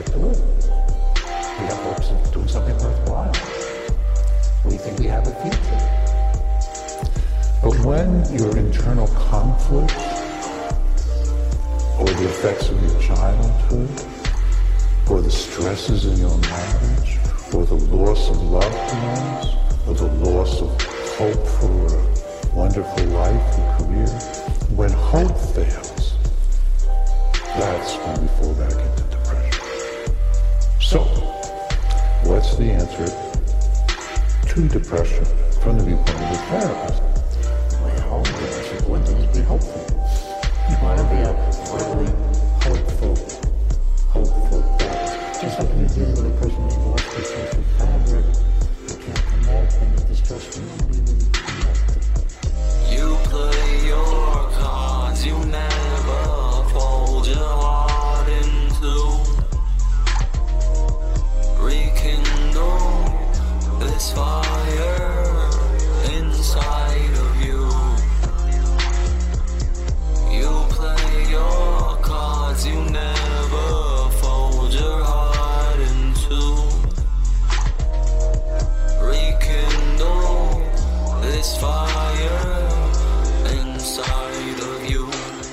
expect to live. We have hopes of doing something worthwhile. We think we have a future. But when your internal conflict or the effects of your childhood or the stresses in your marriage or the loss of loved ones or the loss of hope for a wonderful life and career, when hope fails, that's when we fall back into depression. So, what's the answer to depression from the viewpoint of the therapist? Well, the most important thing is be hopeful. You want to be a really hopeful thought. Just like when you're dealing with a person who's lost their social fabric, you can't connect, and you distrust community, really connect. You play your cards, you never fold your heart into. Rekindle this fire inside of you. You play your cards, you never fold your heart into. Rekindle this fire inside of you.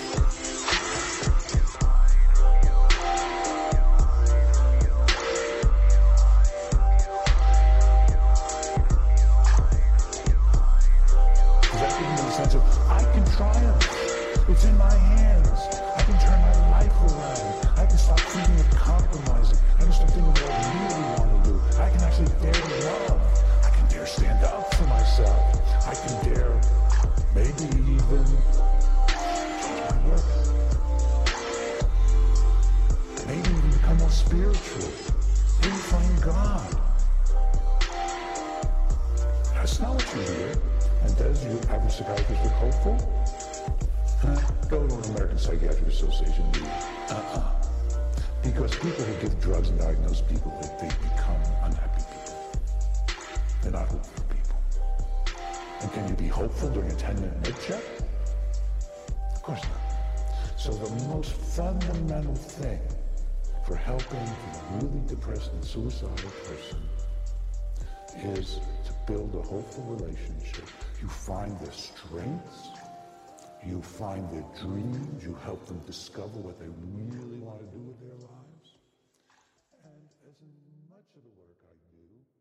Does that give you the sense of, I can triumph. It's in my hands. I can turn my life around. I can stop thinking of compromising. I can start thinking of what I really want to do. I can actually dare to love. I can dare stand up for myself. I can dare maybe even change my work. Maybe even become more spiritual. Maybe find God. That's not what you hear. And does your average psychiatrist look hopeful? Go to an American Psychiatric Association meeting. Because people who give drugs and diagnose people, they become unhappy people. They're not hopeful people. And can you be hopeful during a 10-minute med check? Of course not. So the most fundamental thing for helping a really depressed and suicidal person is to build a hopeful relationship. You find their strengths, you find their dreams, you help them discover what they really want to do with their lives. And as much of the work I do